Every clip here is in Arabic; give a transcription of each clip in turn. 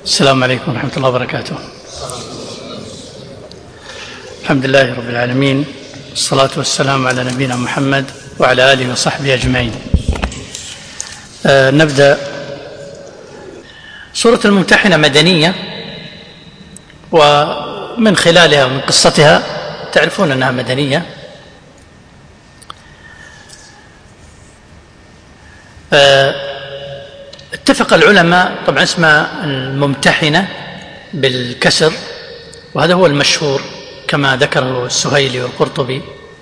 السلام عليكم ورحمة الله وبركاته. الحمد لله رب العالمين، والصلاة والسلام على نبينا محمد وعلى آله وصحبه أجمعين. نبدأ. سورة الممتحنة مدنية، ومن خلالها ومن قصتها تعرفون أنها مدنية. اتفق العلماء، طبعا اسمها الممتحنة بالكسر، وهذا هو المشهور كما ذكره السهيلي والقرطبي.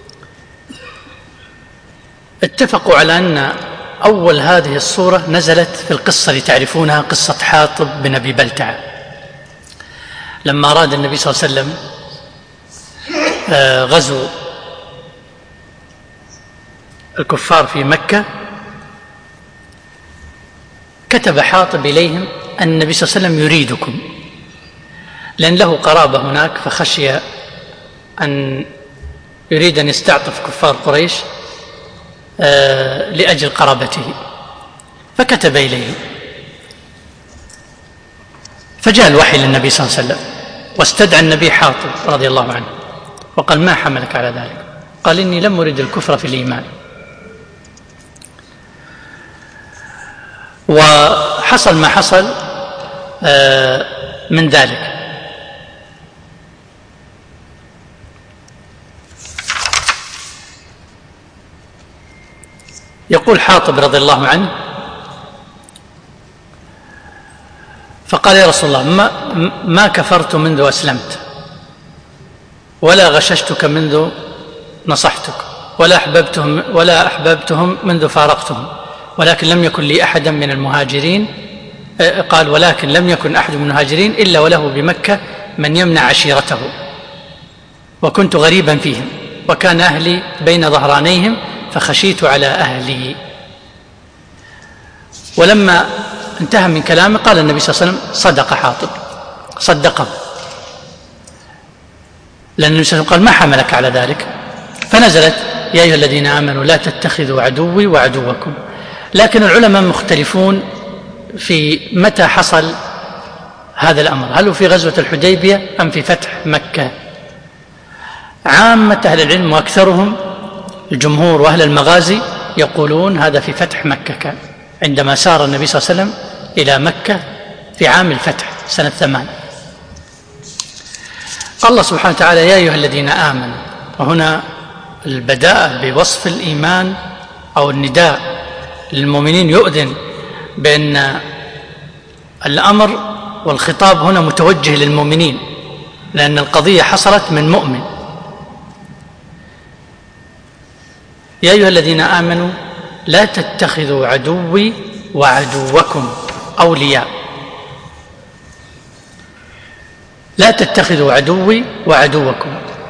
اتفقوا على أن أول هذه السورة نزلت في القصة اللي تعرفونها، قصة حاطب بن أبي بلتعة، لما أراد النبي صلى الله عليه وسلم غزو الكفار في مكة، كتب حاطب إليهم أن النبي صلى الله عليه وسلم يريدكم، لأن له قرابة هناك، فخشي أن يريد أن يستعطف كفار قريش لأجل قرابته، فكتب إليه. فجاء الوحي للنبي صلى الله عليه وسلم، واستدعى النبي حاطب رضي الله عنه وقال: ما حملك على ذلك؟ قال: إني لم أرد الكفر في الإيمان. وحصل ما حصل من ذلك. يقول حاطب رضي الله عنه: فقال: يا رسول الله، ما كفرت منذ أسلمت، ولا غششتك منذ نصحتك، ولا أحببتهم منذ فارقتهم، ولكن لم يكن لي أحدا من المهاجرين. قال: ولكن لم يكن أحد من المهاجرين إلا وله بمكة من يمنع عشيرته، وكنت غريبا فيهم، وكان أهلي بين ظهرانيهم، فخشيت على أهلي. ولما انتهى من كلامه قال النبي صلى الله عليه وسلم: صدق حاطب، صدقه، لأن النبي صلى الله عليه وسلم قال: ما حملك على ذلك؟ فنزلت: يا أيها الذين آمنوا لا تتخذوا عدوي وعدوكم. لكن العلماء مختلفون في متى حصل هذا الأمر، هل هو في غزوة الحديبية أم في فتح مكة؟ عامة أهل العلم وأكثرهم الجمهور وأهل المغازي يقولون هذا في فتح مكة، كان عندما سار النبي صلى الله عليه وسلم إلى مكة في عام الفتح سنة 8. الله سبحانه وتعالى: يا أيها الذين آمنوا، وهنا البداءة بوصف الإيمان أو النداء للمؤمنين يؤذن بأن الأمر والخطاب هنا متوجه للمؤمنين، لأن القضية حصلت من مؤمن. يا أيها الذين آمنوا لا تتخذوا عدوي وعدوكم أولياء. لا تتخذوا عدوي وعدوكم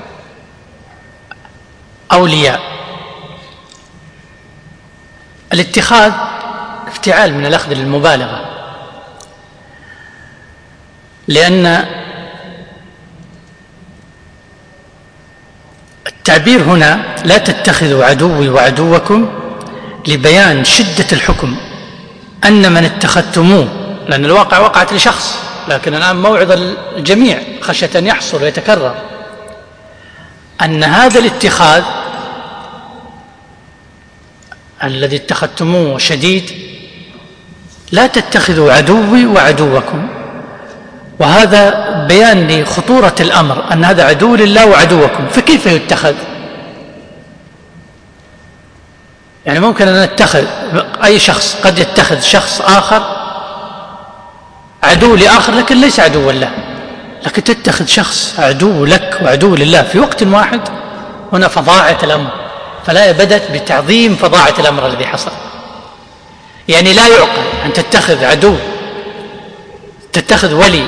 أولياء. الاتخاذ افتعال من الأخذ للمبالغة، لأن التعبير هنا لا تتخذوا عدوي وعدوكم لبيان شدة الحكم، أن من اتخذتموه، لأن الواقع وقعت لشخص، لكن الآن موعظة الجميع خشية أن يحصل ويتكرر، أن هذا الاتخاذ الذي اتخذتموه شديد. لا تتخذوا عدوي وعدوكم، وهذا بيان لخطورة الأمر، أن هذا عدو لله وعدوكم، فكيف يتخذ؟ يعني ممكن أن نتخذ أي شخص، قد يتخذ شخص آخر عدو لآخر لكن ليس عدوا له، لكن تتخذ شخص عدو لك وعدو لله في وقت واحد، هنا فظاعة الأمر. فلا بدت بتعظيم فظاعة الأمر الذي حصل. يعني لا يعقل أن تتخذ عدو، تتخذ ولي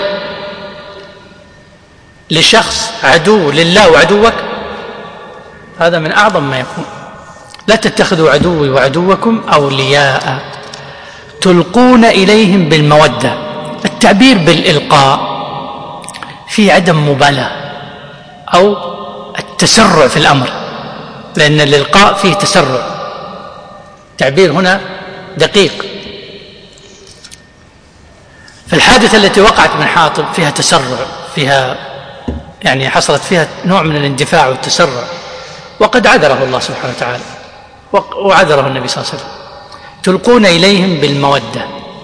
لشخص عدو لله وعدوك، هذا من أعظم ما يكون. لا تتخذوا عدوي وعدوكم أولياء تلقون إليهم بالمودة. التعبير بالإلقاء في عدم مبالاة أو التسرع في الأمر، لأن الإلقاء فيه تسرع. تعبير هنا دقيق. فالحادثة التي وقعت من حاطب فيها تسرع، فيها يعني حصلت فيها نوع من الاندفاع والتسرع، وقد عذره الله سبحانه وتعالى وعذره النبي صلى الله عليه وسلم. تلقون إليهم بالمودة.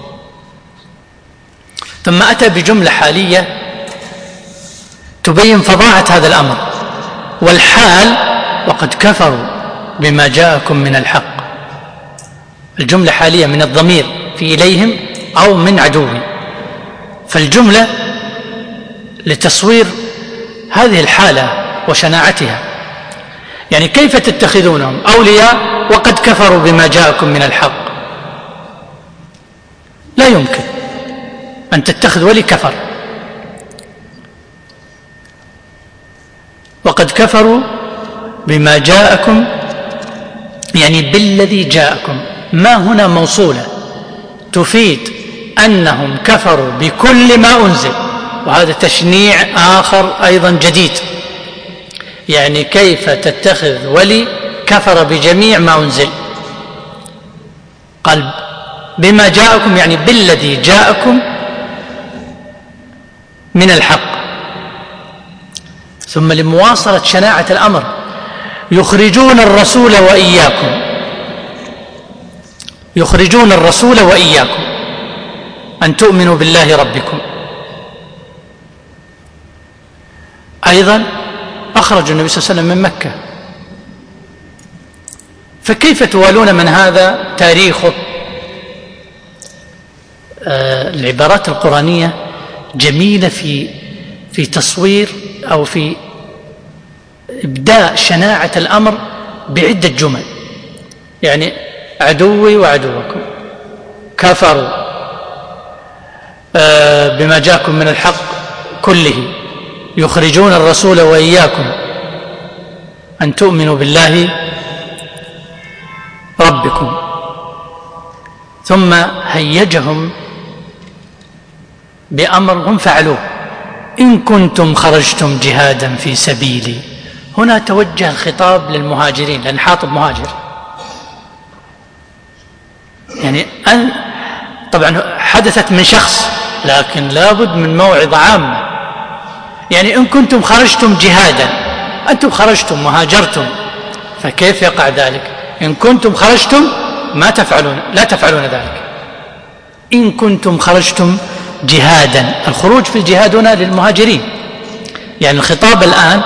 ثم أتى بجملة حالية تبين فظاعة هذا الأمر، والحال وقد كفروا بما جاءكم من الحق. الجملة حالية من الضمير في إليهم أو من عدوي، فالجملة لتصوير هذه الحالة وشناعتها. يعني كيف تتخذونهم أولياء وقد كفروا بما جاءكم من الحق؟ لا يمكن أن تتخذ ولي كفر. وقد كفروا بما جاءكم، يعني بالذي جاءكم. ما هنا موصولة تفيد أنهم كفروا بكل ما أنزل، وهذا تشنيع آخر أيضا جديد. يعني كيف تتخذ ولي كفر بجميع ما أنزل؟ قال بما جاءكم، يعني بالذي جاءكم من الحق. ثم لمواصلة شناعة الأمر: يخرجون الرسول وإياكم، يخرجون الرسول وإياكم أن تؤمنوا بالله ربكم. أيضا أخرج النبي صلى الله عليه وسلم من مكة، فكيف توالون من هذا تاريخه؟ العبارات القرآنية جميلة في تصوير أو في إبداء شناعة الأمر بعدة جمل. يعني عدوي وعدوكم، كفروا بما جاءكم من الحق كله، يخرجون الرسول وإياكم أن تؤمنوا بالله ربكم. ثم هيجهم بأمر هم فعلوه: إن كنتم خرجتم جهادا في سبيلي. هنا توجه الخطاب للمهاجرين، لأن حاطب مهاجر. يعني طبعا حدثت من شخص، لكن لابد من موعظة عامة. يعني إن كنتم خرجتم جهادا، أنتم خرجتم مهاجرتم، فكيف يقع ذلك؟ إن كنتم خرجتم لا تفعلون ذلك. إن كنتم خرجتم جهادا، الخروج في الجهاد هنا للمهاجرين، يعني الخطاب الآن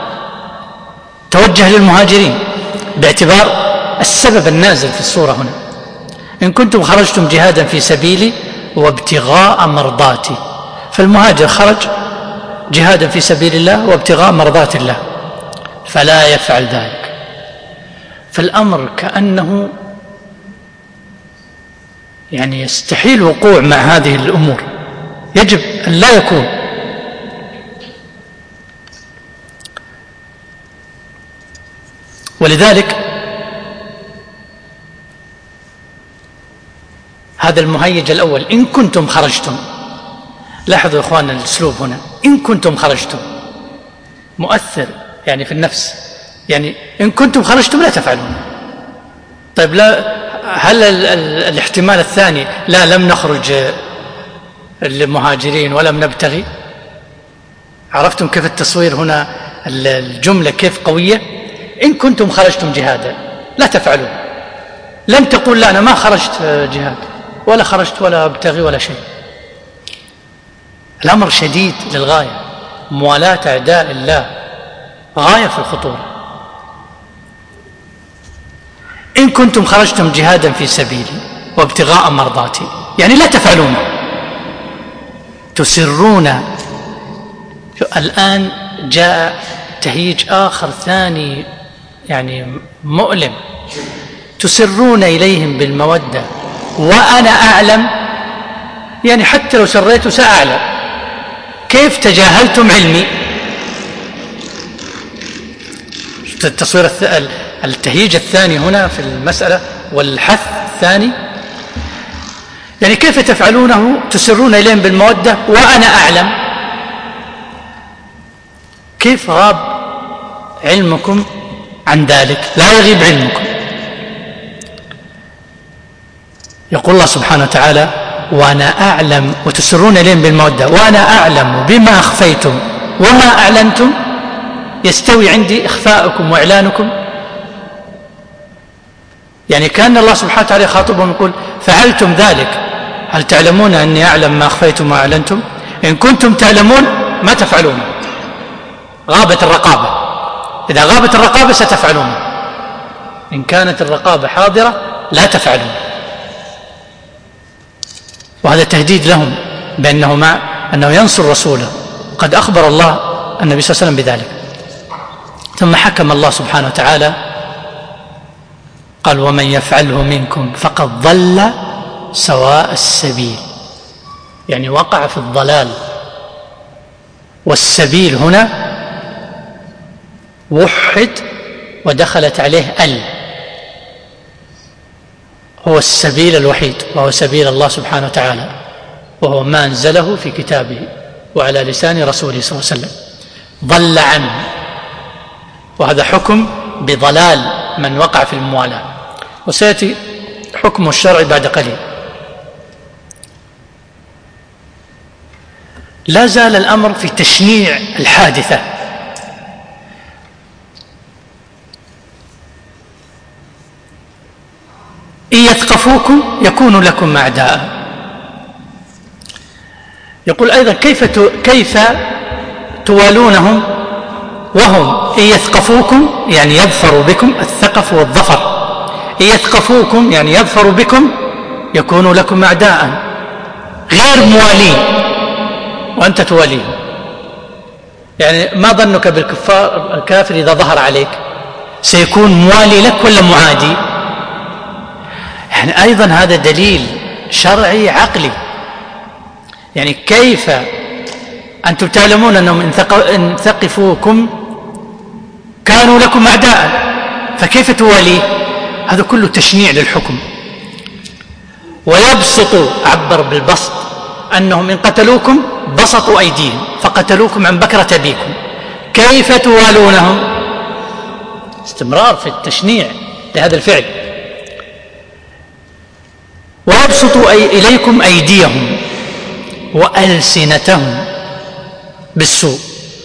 توجه للمهاجرين باعتبار السبب النازل في السورة هنا. إن كنتم خرجتم جهادا في سبيلي وابتغاء مرضاتي، فالمهاجر خرج جهادا في سبيل الله وابتغاء مرضات الله، فلا يفعل ذلك. فالأمر كأنه يعني يستحيل الوقوع مع هذه الأمور، يجب أن لا يكون. ولذلك هذا المهيج الأول: إن كنتم خرجتم. لاحظوا يا إخواننا الأسلوب هنا: إن كنتم خرجتم، مؤثر يعني في النفس. يعني إن كنتم خرجتم لا تفعلون. طيب لا، هل الاحتمال الثاني لا لم نخرج المهاجرين ولم نبتغي؟ عرفتم كيف التصوير هنا؟ الجملة كيف قوية. إن كنتم خرجتم جهادا لا تفعلون. لم تقول لا أنا ما خرجت جهاد ولا خرجت ولا أبتغي ولا شيء. الأمر شديد للغاية، موالاة أعداء الله غاية في الخطورة. إن كنتم خرجتم جهادا في سبيلي وابتغاء مرضاتي، يعني لا تفعلون، تسرون. الآن جاء تهيج آخر ثاني يعني مؤلم: تسرون إليهم بالمودة وأنا أعلم. يعني حتى لو سريت سأعلم. كيف تجاهلتم علمي؟ التصوير التهيج الثاني هنا في المسألة والحث الثاني. يعني كيف تفعلونه تسرون إليهم بالمودة وأنا أعلم؟ كيف غاب علمكم عن ذلك؟ لا يغيب علمكم. يقول الله سبحانه وتعالى: وأنا أعلم، وتسرون إليهم بالمودة، وأنا أعلم بما أخفيتم وما أعلنتم، يستوي عندي إخفاءكم وإعلانكم؟ يعني كان الله سبحانه وتعالى يخاطبهم يقول فعلتم ذلك، هل تعلمون أني أعلم ما أخفيتم وما أعلنتم؟ إن كنتم تعلمون ما تفعلون، غابت الرقابة. إذا غابت الرقابة ستفعلون، إن كانت الرقابة حاضرة لا تفعلون. وهذا تهديد لهم أنه ينصر رسوله، قد أخبر الله النبي صلى الله عليه وسلم بذلك. ثم حكم الله سبحانه وتعالى قال ومن يفعله منكم فقد ضل سواء السبيل، يعني وقع في الضلال. والسبيل هنا وحد ودخلت عليه هو السبيل الوحيد، وهو سبيل الله سبحانه وتعالى، وهو ما أنزله في كتابه وعلى لسان رسوله صلى الله عليه وسلم. ضل عنه، وهذا حكم بضلال من وقع في الموالاة، وسيأتي حكم الشرعي بعد قليل. لا زال الأمر في تشنيع الحادثة. إن يثقفوكم يكونوا لكم أعداء. يقول أيضا كيف توالونهم وهم إن يثقفوكم يعني يظفروا بكم، الثقف والظفر، إن يثقفوكم يعني يظفروا بكم يكونوا لكم أعداء، غير موالين وأنت تواليهم. يعني ما ظنك بالكفار؟ الكافر إذا ظهر عليك سيكون موالي لك ولا معادي؟ يعني أيضا هذا دليل شرعي عقلي. يعني كيف أنتم تعلمون أنهم إن ثقفوكم كانوا لكم أعداء، فكيف تواليه؟ هذا كله تشنيع للحكم. ويبسط، عبر بالبسط، أنهم إن قتلوكم بسطوا أيديهم فقتلوكم عن بكرة أبيكم، كيف توالونهم؟ استمرار في التشنيع لهذا الفعل. ويبسطوا إليكم أيديهم وألسنتهم بالسوء.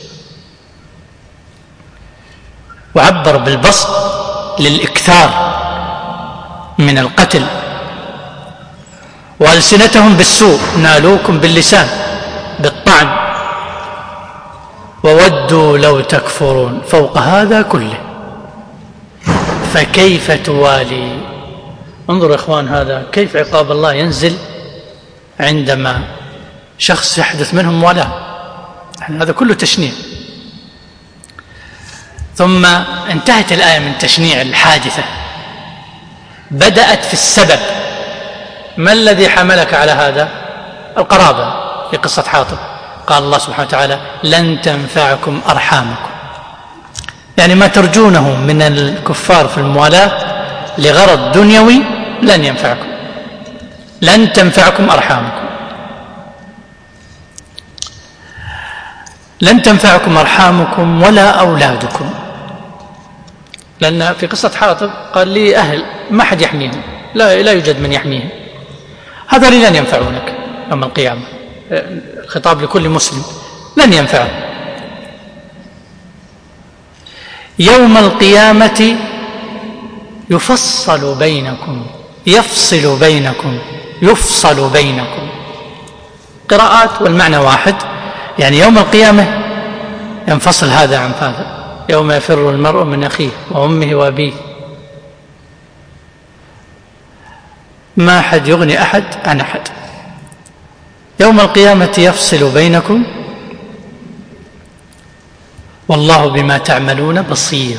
وعبر بالبسط للإكثار من القتل. وألسنتهم بالسوء، نالوكم باللسان بالطعن. وودوا لو تكفرون. فوق هذا كله فكيف توالي؟ انظروا يا إخوان، هذا كيف عقاب الله ينزل عندما شخص يحدث منهم موالاه. يعني هذا كله تشنيع. ثم انتهت الآية من تشنيع الحادثة، بدأت في السبب. ما الذي حملك على هذا؟ القرابة. في قصة حاطب قال الله سبحانه وتعالى لن تنفعكم أرحامكم، يعني ما ترجونه من الكفار في الموالاة لغرض دنيوي لن ينفعكم، لن تنفعكم أرحامكم. لن تنفعكم أرحامكم ولا أولادكم، لأن في قصة حاطب قال لي أهل ما حد يحميهم، لا يوجد من يحميهم، هذا لن ينفعونك يوم القيامة. الخطاب لكل مسلم، لن ينفعه. يوم القيامة يفصل بينكم، يفصل بينكم، يفصل بينكم، قراءات والمعنى واحد. يعني يوم القيامة ينفصل هذا عن هذا، يوم يفر المرء من أخيه وأمه وأبيه، ما أحد يغني أحد عن أحد. يوم القيامة يفصل بينكم والله بما تعملون بصير.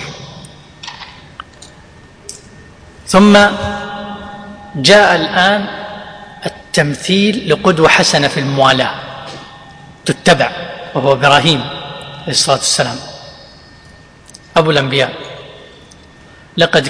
ثم جاء الآن التمثيل لقدوة حسنة في الموالاة تتبع، وهو إبراهيم عليه الصلاة والسلام أبو الأنبياء. لقد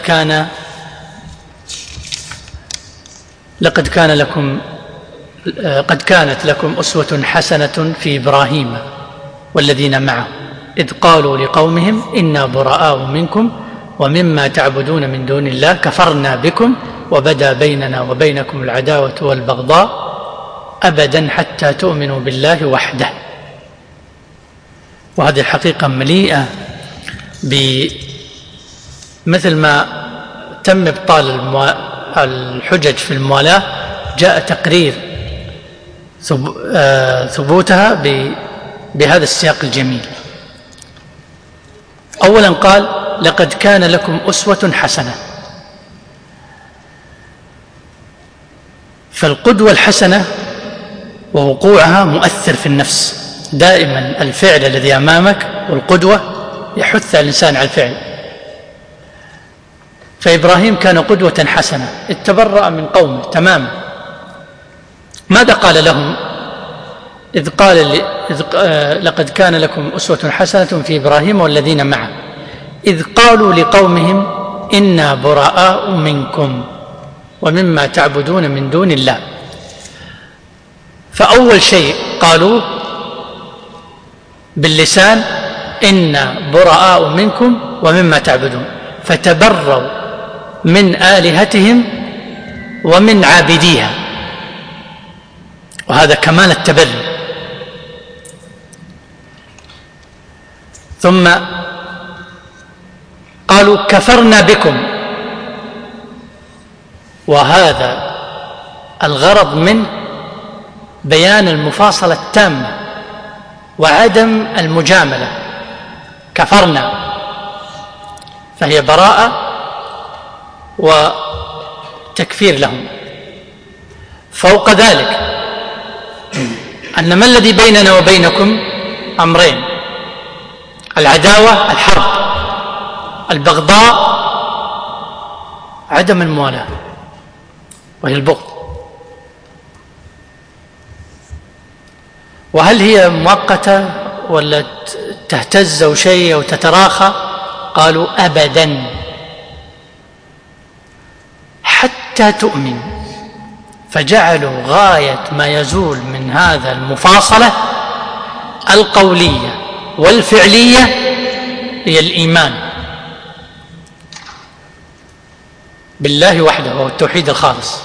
كانت لكم أسوة حسنة في إبراهيم والذين معه إذ قالوا لقومهم إنا براء منكم ومما تعبدون من دون الله كفرنا بكم وبدا بيننا وبينكم العداوة والبغضاء أبدا حتى تؤمنوا بالله وحده. وهذه الحقيقة مليئة مثل ما تم إبطال الحجج في الموالاة، جاء تقرير ثبوتها بهذا السياق الجميل. أولا قال: لقد كان لكم أسوة حسنة. فالقدوة الحسنة ووقوعها مؤثر في النفس. دائما الفعل الذي أمامك والقدوة يحث الإنسان على الفعل. فإبراهيم كان قدوة حسنة، اتبرأ من قومه تماما. ماذا قال لهم إذ قال لقد كان لكم أسوة حسنة في إبراهيم والذين معه إذ قالوا لقومهم إنا براء منكم ومما تعبدون من دون الله. فأول شيء قالوا باللسان: إنا براء منكم ومما تعبدون، فتبروا من آلهتهم ومن عابديها، وهذا كمال التبري. ثم قالوا: كفرنا بكم. وهذا الغرض من بيان المفاصلة التامة وعدم المجاملة. كفرنا، فهي براءة وتكفير لهم. فوق ذلك أن ما الذي بيننا وبينكم أمرين: العداوة، الحرب، البغضاء، عدم الموالاة وهي البغض. وهل هي مؤقتة ولا تهتز أو شيء أو تتراخى؟ قالوا: أبدا حتى تؤمن. فجعلوا غاية ما يزول من هذا المفاصلة القولية والفعلية هي الإيمان بالله وحده، وهو التوحيد الخالص.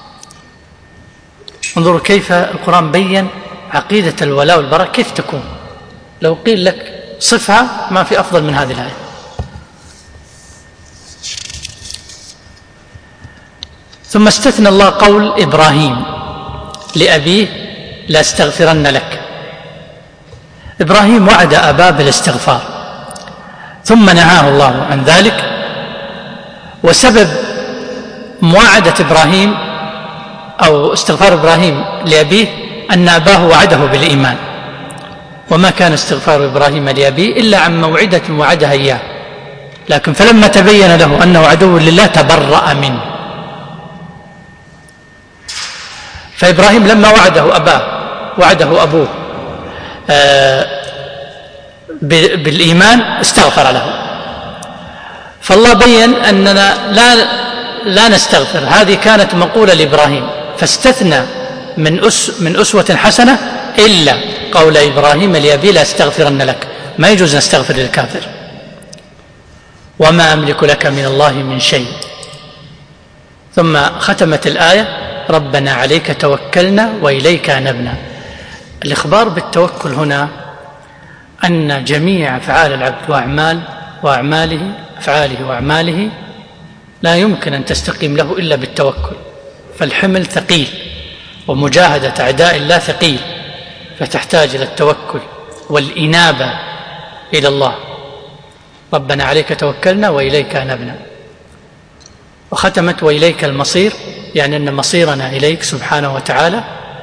انظروا كيف القرآن بيّن عقيدة الولاء والبراء كيف تكون. لو قيل لك صفها ما في أفضل من هذه الآية. ثم استثنى الله قول إبراهيم لأبيه: لأستغفرن لك. إبراهيم وعد أباه بالاستغفار ثم نهاه الله عن ذلك. وسبب مواعدة إبراهيم أو استغفار إبراهيم لأبيه أن أباه وعده بالإيمان، وما كان استغفار إبراهيم لأبيه إلا عن موعدة وعدها إياه، لكن فلما تبين له أنه عدو لله تبرأ منه. فإبراهيم لما وعده أبوه بالإيمان استغفر له. فالله بين أننا لا نستغفر، هذه كانت مقولة لإبراهيم، فاستثنى من أسوة حسنة إلا قول إبراهيم لأبيه: لا أستغفرن لك. ما يجوز نستغفر للكافر. وما أملك لك من الله من شيء. ثم ختمت الآية: ربنا عليك توكلنا وإليك أنبنا. الإخبار بالتوكل هنا أن جميع أفعال العبد أفعاله وأعماله لا يمكن أن تستقيم له إلا بالتوكل. فالحمل ثقيل ومجاهدة أعداء الله ثقيل، فتحتاج إلى التوكل والإنابة إلى الله. ربنا عليك توكلنا وإليك أنبنا. وختمت: وإليك المصير، يعني أن مصيرنا إليك سبحانه وتعالى،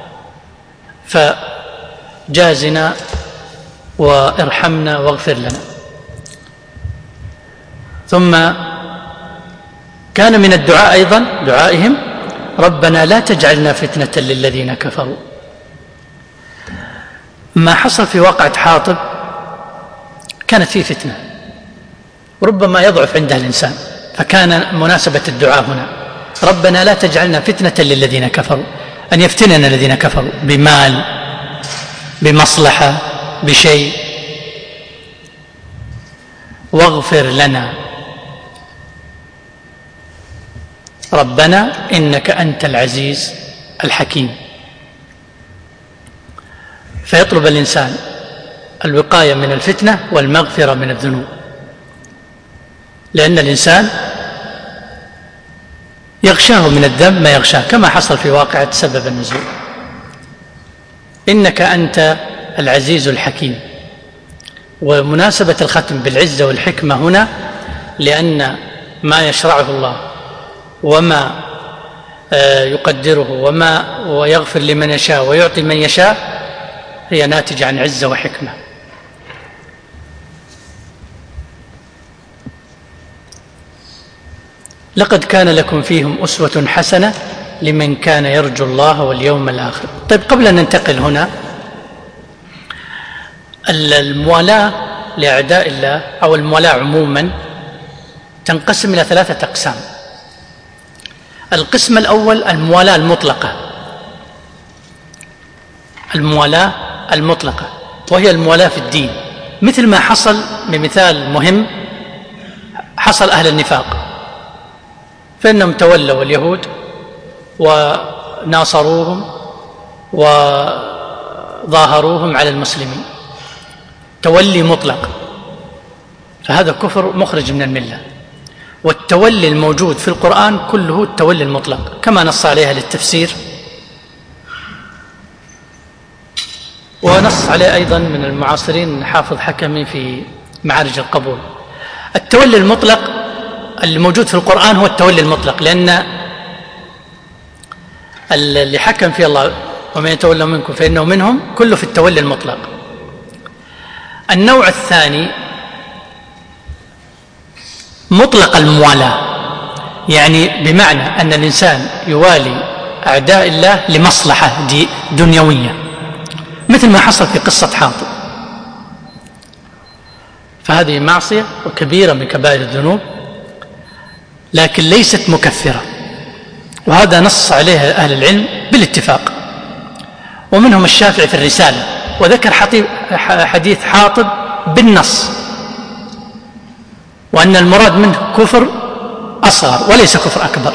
فجازنا وارحمنا واغفر لنا. ثم كان من الدعاء أيضا دعائهم: ربنا لا تجعلنا فتنة للذين كفروا. ما حصل في واقعة حاطب كانت فيه فتنة، وربما يضعف عندها الإنسان، فكان مناسبة الدعاء هنا: ربنا لا تجعلنا فتنة للذين كفروا، أن يفتننا الذين كفروا بمال، بمصلحة، بشيء. واغفر لنا ربنا إنك أنت العزيز الحكيم. فيطلب الإنسان الوقاية من الفتنة والمغفرة من الذنوب، لأن الإنسان يغشاه من الذنب ما يغشاه، كما حصل في واقعة سبب النزول. إنك أنت العزيز الحكيم. ومناسبة الختم بالعزة والحكمة هنا لأن ما يشرعه الله وما يقدره ويغفر لمن يشاء ويعطي من يشاء هي ناتجة عن عزة وحكمة. لقد كان لكم فيهم أسوة حسنة لمن كان يرجو الله واليوم الآخر. طيب، قبل أن ننتقل هنا، الموالاة لأعداء الله أو الموالاة عموما تنقسم إلى 3 أقسام. القسم الأول الموالاة المطلقة، الموالاة المطلقة، وهي الموالاة في الدين، مثل ما حصل بمثال مهم حصل أهل النفاق، فإنهم تولوا اليهود وناصروهم وظاهروهم على المسلمين تولي مطلق، فهذا كفر مخرج من الملة. والتولي الموجود في القرآن كله التولي المطلق، كما نص عليها للتفسير، ونص عليه أيضا من المعاصرين حافظ حكمي في معارج القبول. التولي المطلق اللي موجود في القرآن هو التولي المطلق، لأن اللي حكم فيه الله ومن يتولى منكم فإنه منهم كله في التولي المطلق. النوع الثاني مطلق الموالاة، يعني بمعنى أن الإنسان يوالي أعداء الله لمصلحة دنيوية، مثل ما حصل في قصة حاطب، فهذه معصية وكبيرة من كبائر الذنوب لكن ليست مكفرة، وهذا نص عليه أهل العلم بالاتفاق، ومنهم الشافعي في الرسالة، وذكر حديث حاطب بالنص، وأن المراد منه كفر أصغر وليس كفر أكبر.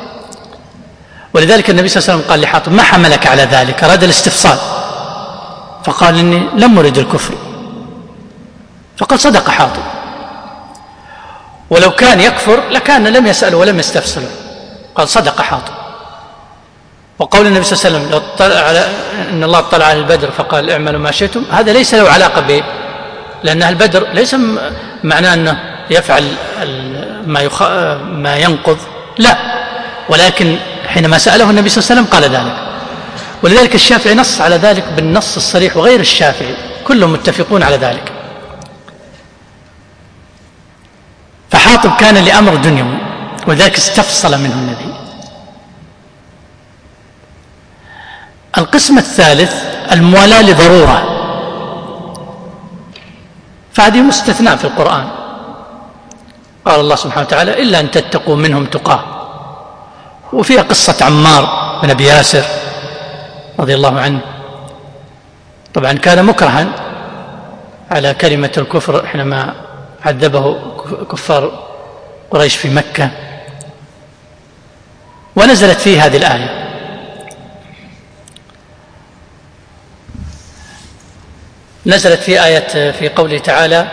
ولذلك النبي صلى الله عليه وسلم قال لحاطب: ما حملك على ذلك؟ أراد الاستفصال، فقال: إني لم أرد الكفر. فقال: صدق حاطب، ولو كان يكفر لكان لم يسأل ولم يستفصل. قال: صدق حاطب. وقول النبي صلى الله عليه وسلم: لو اطلع على إن الله اطلع على البدر فقال اعملوا ما شئتم، هذا ليس له علاقة به، لأن أهل البدر ليس معناه أنه يفعل ما ينقض، لا، ولكن حينما سأله النبي صلى الله عليه وسلم قال ذلك. ولذلك الشافعي نص على ذلك بالنص الصريح، وغير الشافعي كلهم متفقون على ذلك. فحاطب كان لأمر دنيوي، وذلك استفصل منه النبي. القسم الثالث الموالاة لضرورة، فهذه مستثناء في القرآن، قال الله سبحانه وتعالى: إلا أن تتقوا منهم تقاه. وفيها قصة عمار بن أبي ياسر رضي الله عنه، طبعا كان مكرها على كلمة الكفر حينما عذبه كفار قريش في مكة، ونزلت فيه هذه الآية: نزلت في آية في قوله تعالى: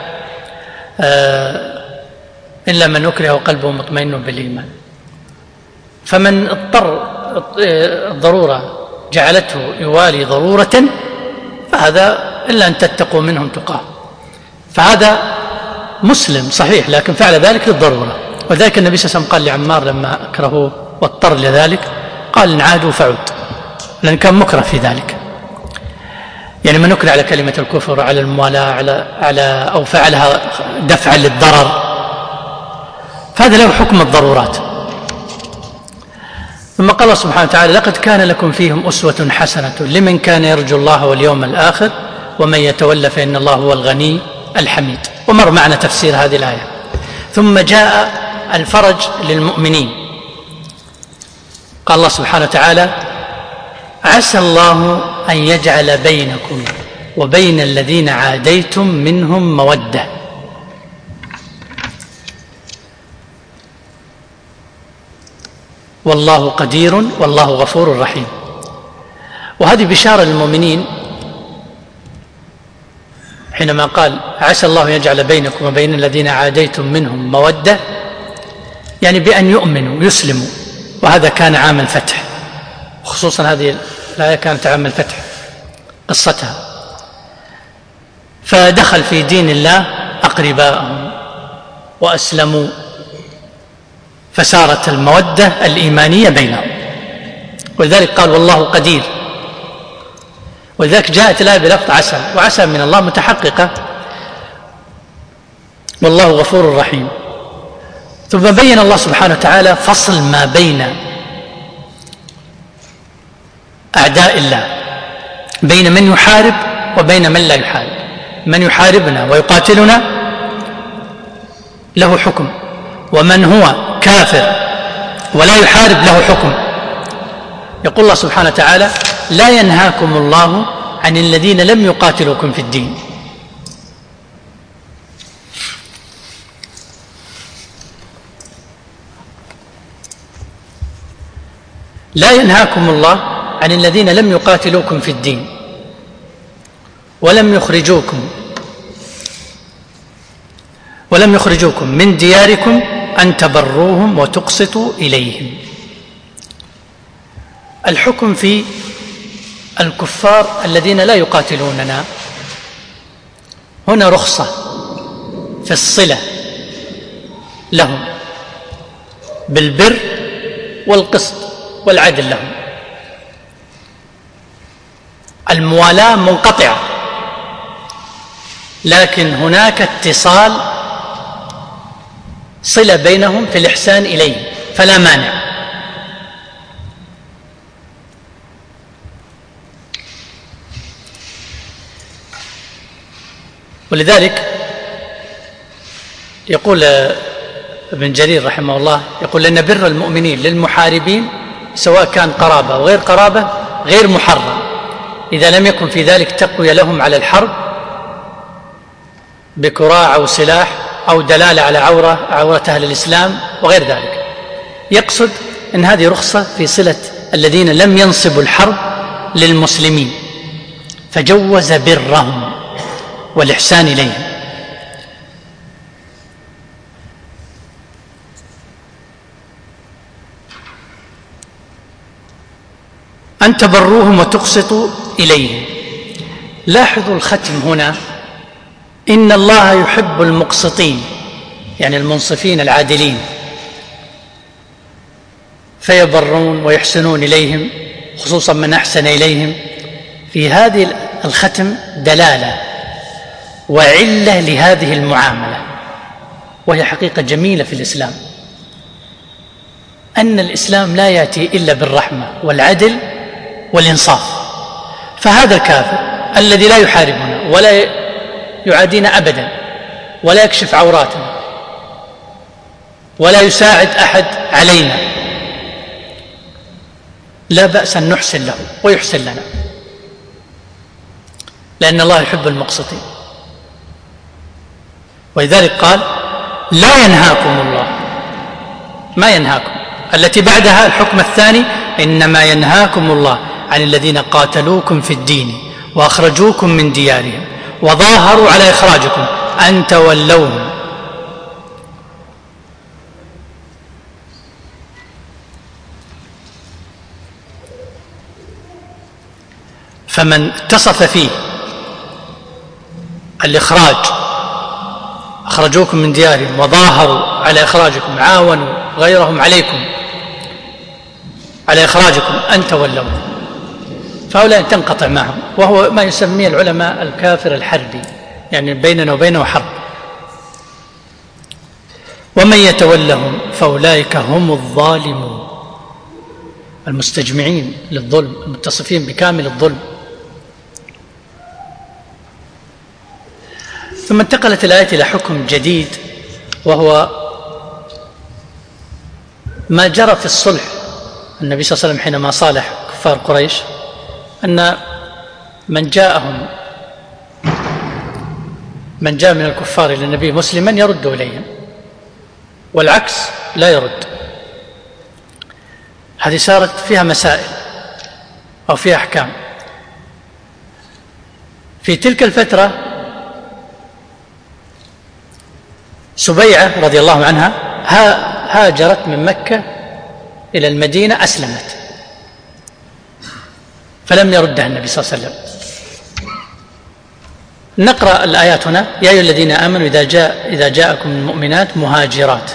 إلا من أكره وقلبه مطمئن بالإيمان. فمن اضطر الضرورة جعلته يوالي ضرورة فهذا إلا أن تتقوا منهم تقاه، فهذا مسلم صحيح لكن فعل ذلك للضرورة. وذلك النبي صلى الله عليه وسلم قال لعمار لما أكرهوه واضطر لذلك، قال: إن عادوا فعد، لأن كان مكره في ذلك. يعني من أكره على كلمة الكفر، على الموالاة، على أو فعلها دفعا للضرر، فهذا له حكم الضرورات. ثم قال الله سبحانه وتعالى: لقد كان لكم فيهم أسوة حسنة لمن كان يرجو الله واليوم الآخر ومن يتولى فإن الله هو الغني الحميد. ومر معنا تفسير هذه الآية. ثم جاء الفرج للمؤمنين، قال الله سبحانه وتعالى: عسى الله أن يجعل بينكم وبين الذين عاديتم منهم مودة. والله قدير والله غفور رحيم. وهذه بشارة للمؤمنين حينما قال عسى الله أن يجعل بينكم وبين الذين عاديتم منهم مودة، يعني بأن يؤمنوا يسلموا، وهذا كان عام الفتح، خصوصا هذه الآية كانت عام الفتح قصتها، فدخل في دين الله أقرباءهم وأسلموا، فسارت المودة الإيمانية بينهم، ولذلك قال والله قدير، ولذلك جاءت الآية بلفظ عسى، وعسى من الله متحققة، والله غفور رحيم. ثم بين الله سبحانه وتعالى فصل ما بين أعداء الله، بين من يحارب وبين من لا يحارب. من يحاربنا ويقاتلنا له حكم، ومن هو كافر ولا يحارب له حكم. يقول الله سبحانه وتعالى لا ينهاكم الله عن الذين لم يقاتلوكم في الدين. لا ينهاكم الله عن الذين لم يقاتلوكم في الدين ولم يخرجوكم من دياركم أن تبروهم وتقسطوا إليهم. الحكم في الكفار الذين لا يقاتلوننا هنا رخصة في الصلة لهم بالبر والقسط والعدل لهم. الموالاة منقطعة، لكن هناك اتصال صلة بينهم في الإحسان إليهم، فلا مانع. ولذلك يقول ابن جرير رحمه الله، يقول لأن بر المؤمنين للمحاربين سواء كان قرابة وغير قرابة غير محرم إذا لم يكن في ذلك تقوية لهم على الحرب بكراع أو سلاح أو دلالة على عورة أهل الإسلام وغير ذلك. يقصد أن هذه رخصة في صلة الذين لم ينصبوا الحرب للمسلمين، فجوز برهم والإحسان إليهم. أن تبروهم وتقسطوا إليهم. لاحظوا الختم هنا، إن الله يحب المقسطين، يعني المنصفين العادلين، فيبرون ويحسنون إليهم، خصوصا من أحسن إليهم. في هذه الختم دلالة وعلة لهذه المعاملة، وهي حقيقة جميلة في الإسلام، أن الإسلام لا يأتي إلا بالرحمة والعدل والإنصاف. فهذا الكافر الذي لا يحاربنا ولا يعادينا أبدا ولا يكشف عوراتنا ولا يساعد أحد علينا، لا بأس أن نحسن له ويحسن لنا، لأن الله يحب المقسطين. ولذلك قال لا ينهاكم الله، ما ينهاكم، التي بعدها الحكم الثاني إنما ينهاكم الله عن الذين قاتلوكم في الدين وأخرجوكم من ديارهم وظاهروا على إخراجكم أن تولوهم. فمن اتصف فيه الإخراج، أخرجوكم من ديارهم وظاهروا على إخراجكم، عاونوا غيرهم عليكم على إخراجكم أن تولوهم، فهؤلاء تنقطع معهم، وهو ما يسميه العلماء الكافر الحربي، يعني بيننا وبينه حرب. ومن يتولهم فأولئك هم الظالمون، المستجمعين للظلم، المتصفين بكامل الظلم. ثم انتقلت الآية إلى حكم جديد، وهو ما جرى في الصلح. النبي صلى الله عليه وسلم حينما صالح كفار قريش أن من جاء من الكفار إلى النبي مسلما يرد إليهم، والعكس لا يرد. هذه صارت فيها مسائل أو فيها أحكام. في تلك الفترة سبيعة رضي الله عنها هاجرت من مكة إلى المدينة، أسلمت، فلم يردها النبي صلى الله عليه وسلم. نقرأ الآيات هنا: يا أيها الذين آمنوا إذا جاءكم المؤمنات مهاجرات.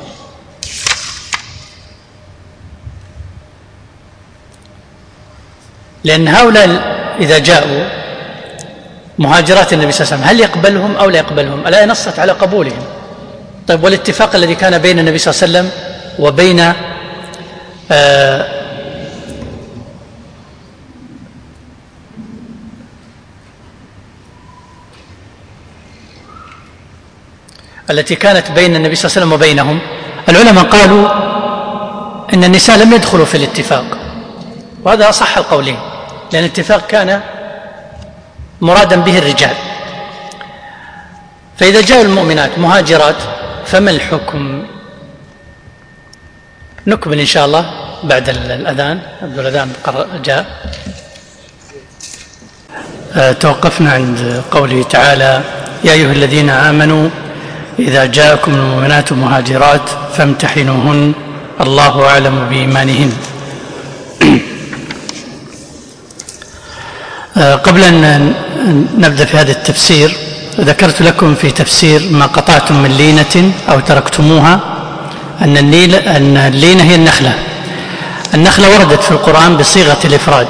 لأن هؤلاء إذا جاءوا مهاجرات النبي صلى الله عليه وسلم هل يقبلهم أو لا يقبلهم؟ الآية نصت على قبولهم. طيب، والاتفاق الذي كان بين النبي صلى الله عليه وسلم وبين التي كانت بين النبي صلى الله عليه وسلم وبينهم، العلماء قالوا إن النساء لم يدخلوا في الاتفاق، وهذا أصح القولين، لأن الاتفاق كان مرادا به الرجال. فإذا جاء المؤمنات مهاجرات فما الحكم؟ نكمل إن شاء الله بعد الأذان. أبدو الأذان جاء. توقفنا عند قوله تعالى: يا أيها الذين آمنوا إذا جاءكم المؤمنات مهاجرات فامتحنوهن الله أعلم بإيمانهن. قبل أن نبدأ في هذا التفسير، ذكرت لكم في تفسير ما قطعتم من لينة أو تركتموها أن اللينة هي النخلة. النخلة وردت في القرآن بصيغة الإفراد: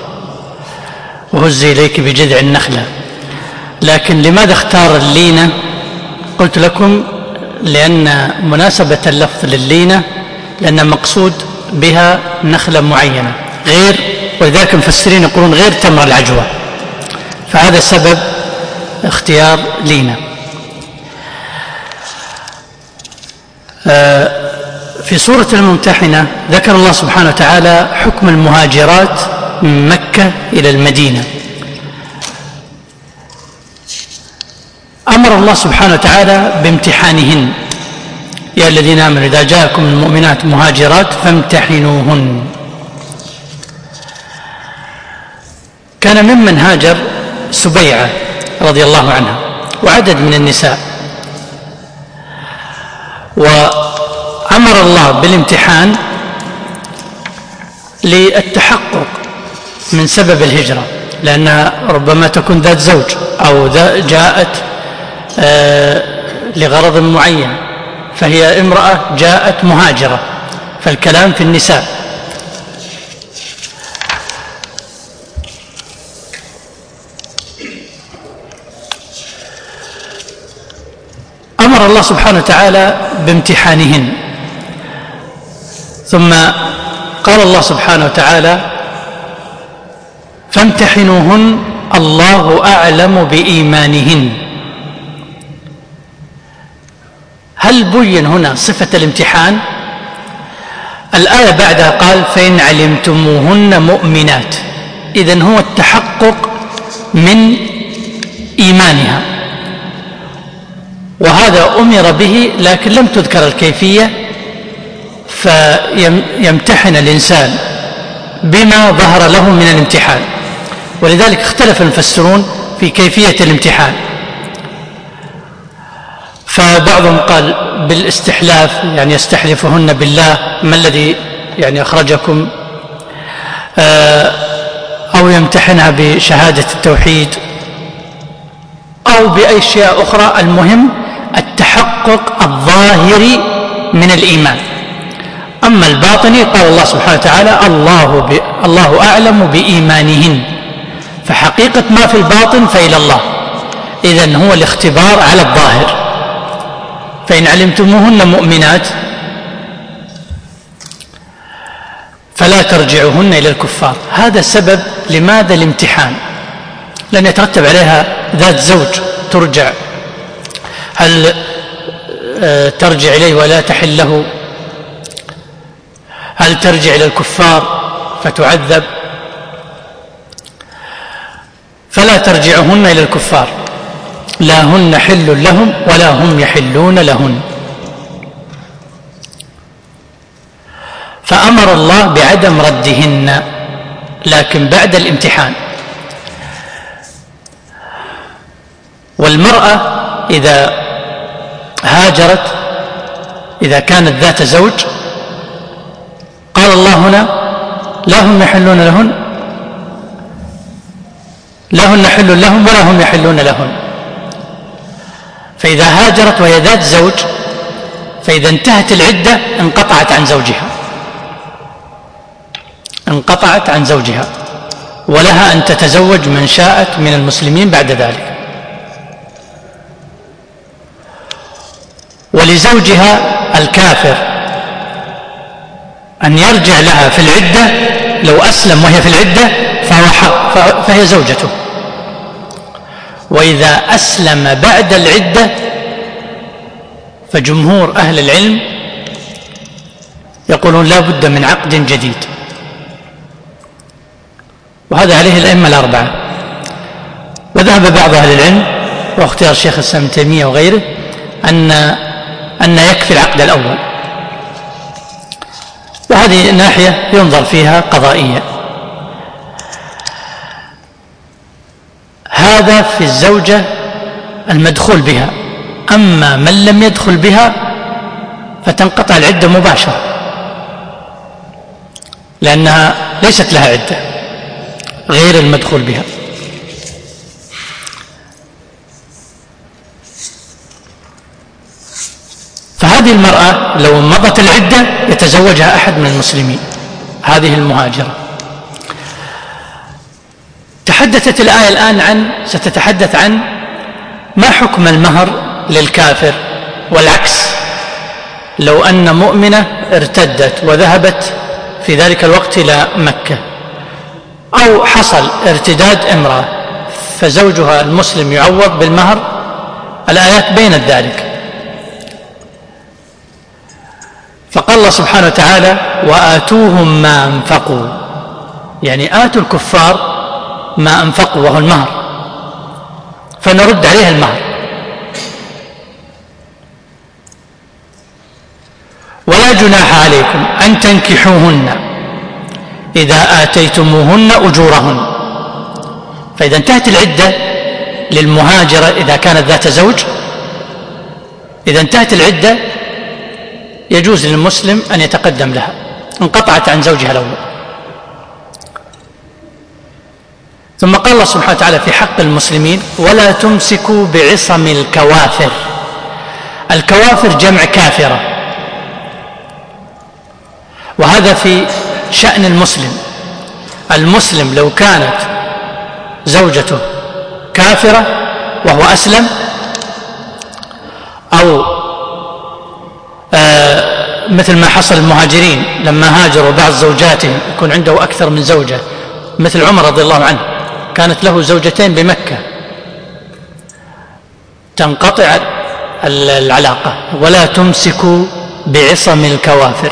وهزي إليك بجذع النخلة. لكن لماذا اختار اللينة؟ قلت لكم لأن مناسبة اللفظ لللينة لأن مقصود بها نخلة معينة غير، ولذلك المفسرين يقولون غير تمر العجوة، فهذا سبب اختيار لينة. في سورة الممتحنة ذكر الله سبحانه وتعالى حكم المهاجرات من مكة إلى المدينة. أمر الله سبحانه وتعالى بامتحانهن: يا الذين آمنوا إذا جاءكم المؤمنات مهاجرات فامتحنوهن. كان ممن هاجر سبيعة رضي الله عنها وعدد من النساء، وأمر الله بالامتحان للتحقق من سبب الهجرة، لأنها ربما تكون ذات زوج أو جاءت لغرض معين، فهي امرأة جاءت مهاجرة، فالكلام في النساء. أمر الله سبحانه وتعالى بامتحانهن، ثم قال الله سبحانه وتعالى: فامتحنوهن الله أعلم بإيمانهن. هل بين هنا صفة الامتحان؟ الآية بعدها قال: فإن علمتموهن مؤمنات. إذن هو التحقق من إيمانها، وهذا أمر به لكن لم تذكر الكيفية، فيمتحن الإنسان بما ظهر له من الامتحان، ولذلك اختلف المفسرون في كيفية الامتحان. فبعضهم قال بالاستحلاف، يعني يستحلفهن بالله ما الذي يعني أخرجكم، أو يمتحنها بشهادة التوحيد أو بأشياء أخرى. المهم التحقق الظاهري من الإيمان. أما الباطني قال الله سبحانه وتعالى: الله أعلم بإيمانهن، فحقيقة ما في الباطن فإلى الله. إذن هو الاختبار على الظاهر. فإن علمتموهن مؤمنات فلا ترجعوهن إلى الكفار. هذا سبب لماذا الامتحان، لأن يترتب عليها ذات زوج ترجع، هل ترجع إليه ولا تحل له؟ هل ترجع إلى الكفار فتعذب؟ فلا ترجعهن إلى الكفار، لا هن حل لهم ولا هم يحلون لهن. فأمر الله بعدم ردهن لكن بعد الامتحان. والمرأة إذا هاجرت إذا كانت ذات زوج، قال الله هنا لا هم يحلون لهن، لا هن حل لهم ولا هم يحلون لهن. فإذا هاجرت وهي ذات زوج، فإذا انتهت العدة انقطعت عن زوجها، انقطعت عن زوجها، ولها أن تتزوج من شاءت من المسلمين بعد ذلك. ولزوجها الكافر أن يرجع لها في العدة، لو أسلم وهي في العدة فهو حق، فهي زوجته. وإذا أسلم بعد العدة فجمهور أهل العلم يقولون لا بد من عقد جديد، وهذا عليه الأئمة الأربعة. وذهب بعض أهل العلم واختيار الشيخ الإسلام ابن تيمية وغيره أن يكفي العقد الأول، وهذه ناحية ينظر فيها قضائيا. هذا في الزوجة المدخول بها. أما من لم يدخل بها فتنقطع العدة مباشرة، لأنها ليست لها عدة غير المدخول بها. فهذه المرأة لو مضت العدة يتزوجها أحد من المسلمين، هذه المهاجرة. تحدثت الآية الآن ستتحدث عن ما حكم المهر للكافر، والعكس لو أن مؤمنة ارتدت وذهبت في ذلك الوقت إلى مكة، أو حصل ارتداد امرأة فزوجها المسلم يعوض بالمهر. الآيات بينت ذلك، فقال الله سبحانه وتعالى وآتوهم ما أنفقوا، يعني آتوا الكفار ما أنفقوا وهو المهر، فنرد عليها المهر. ولا جناح عليكم أن تنكحوهن إذا آتيتموهن أجورهن. فإذا انتهت العدة للمهاجرة إذا كانت ذات زوج، إذا انتهت العدة يجوز للمسلم أن يتقدم لها، انقطعت عن زوجها الأول. ثم قال الله سبحانه وتعالى في حق المسلمين ولا تمسكوا بعصم الكوافر. الكوافر جمع كافرة، وهذا في شأن المسلم. المسلم لو كانت زوجته كافرة وهو أسلم، أو مثل ما حصل المهاجرين لما هاجروا بعض زوجاتهم يكون عنده أكثر من زوجة، مثل عمر رضي الله عنه كانت له زوجتين بمكة، تنقطع العلاقة. ولا تمسكوا بعصم الكوافر،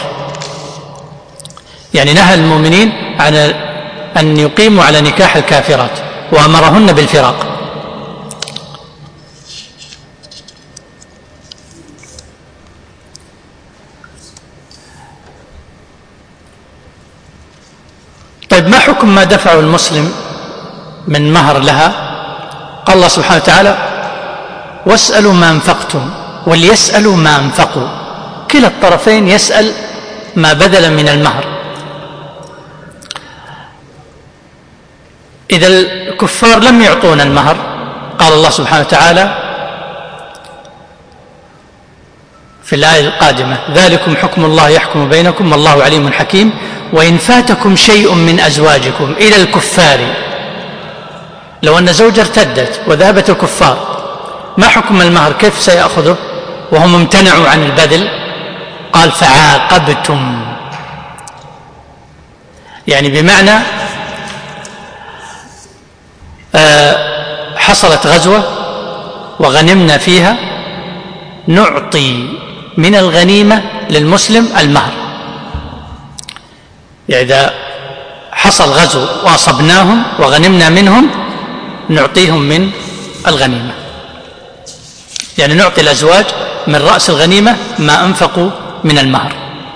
يعني نهى المؤمنين عن أن يقيموا على نكاح الكافرات وأمرهن بالفراق. طيب ما حكم ما دفعه المسلم من مهر لها؟ قال الله سبحانه وتعالى واسألوا ما أنفقتم وليسألوا ما أنفقوا. كلا الطرفين يسأل ما بذل من المهر. إذا الكفار لم يعطون المهر قال الله سبحانه وتعالى في الآية القادمة ذلكم حكم الله يحكم بينكم والله عليم حكيم وإن فاتكم شيء من أزواجكم إلى الكفار. لو أن زوجة ارتدت وذهبت الكفار ما حكم المهر؟ كيف سيأخذه وهم امتنعوا عن البذل؟ قال فعاقبتم، يعني بمعنى حصلت غزوة وغنمنا فيها، نعطي من الغنيمة للمسلم المهر. يعني إذا حصل غزو وأصبناهم وغنمنا منهم نعطيهم من الغنيمة، يعني نعطي الأزواج من رأس الغنيمة ما أنفقوا من المهر.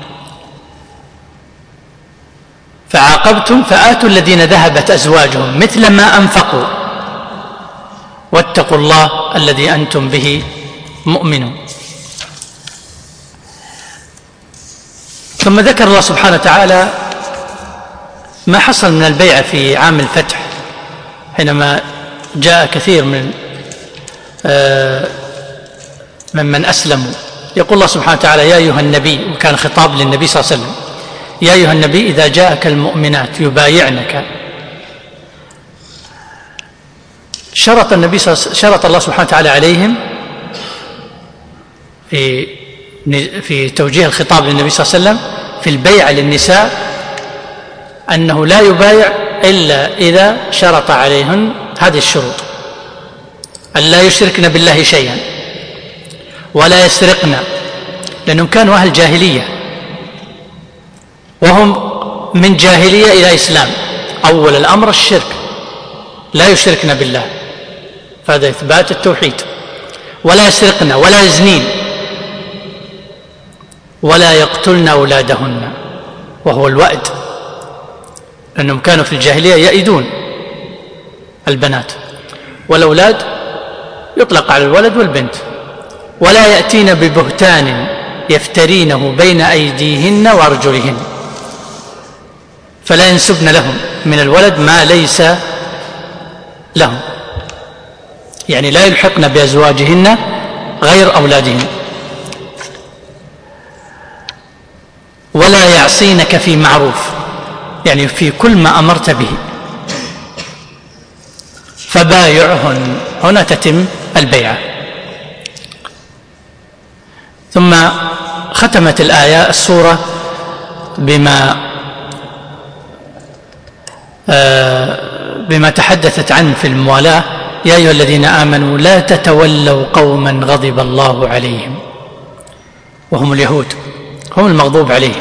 فعاقبتم فآتوا الذين ذهبت أزواجهم مثل ما أنفقوا واتقوا الله الذي أنتم به مؤمنون. ثم ذكر الله سبحانه وتعالى ما حصل من البيعة في عام الفتح، حينما جاء كثير ممن أسلموا. يقول الله سبحانه وتعالى: يا أيها النبي، وكان خطاب للنبي صلى الله عليه وسلم: يا أيها النبي إذا جاءك المؤمنات يبايعنك. شرط الله سبحانه وتعالى عليهم في توجيه الخطاب للنبي صلى الله عليه وسلم في البيع للنساء أنه لا يبايع إلا إذا شرط عليهن هذه الشروط: أن لا يشركن بالله شيئا، ولا يسرقن، لأنهم كانوا أهل جاهلية، وهم من جاهلية إلى إسلام. أول الأمر الشرك، لا يشركن بالله، فهذا إثبات التوحيد. ولا يسرقن، ولا يزنين، ولا يقتلن أولادهن، وهو الوأد، لأنهم كانوا في الجاهلية يئدون البنات، والأولاد يطلق على الولد والبنت. ولا يأتين ببهتان يفترينه بين أيديهن وأرجلهن، فلا ينسبن لهم من الولد ما ليس لهم، يعني لا يلحقن بأزواجهن غير أولادهن. ولا يعصينك في معروف، يعني في كل ما أمرت به، فبايعهن. هنا تتم البيعة. ثم ختمت الآية السورة بما تحدثت عنه في الموالاة: يا أيها الذين آمنوا لا تتولوا قوما غضب الله عليهم، وهم اليهود، هم المغضوب عليهم،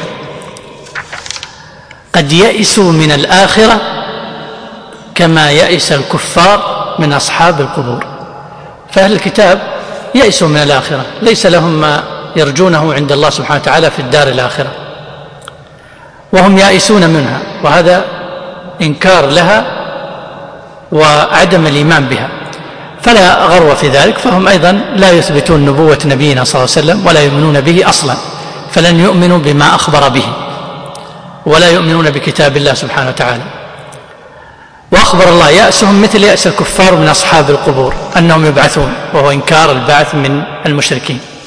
قد يئسوا من الآخرة كما يئس الكفار من أصحاب القبور. فأهل الكتاب يئسوا من الآخرة، ليس لهم ما يرجونه عند الله سبحانه وتعالى في الدار الآخرة، وهم يائسون منها، وهذا إنكار لها وعدم الإيمان بها، فلا غرو في ذلك. فهم أيضا لا يثبتون نبوة نبينا صلى الله عليه وسلم، ولا يؤمنون به أصلا، فلن يؤمنوا بما أخبر به، ولا يؤمنون بكتاب الله سبحانه وتعالى. وأخبر الله يأسهم مثل يأس الكفار من أصحاب القبور أنهم يبعثون، وهو إنكار البعث من المشركين.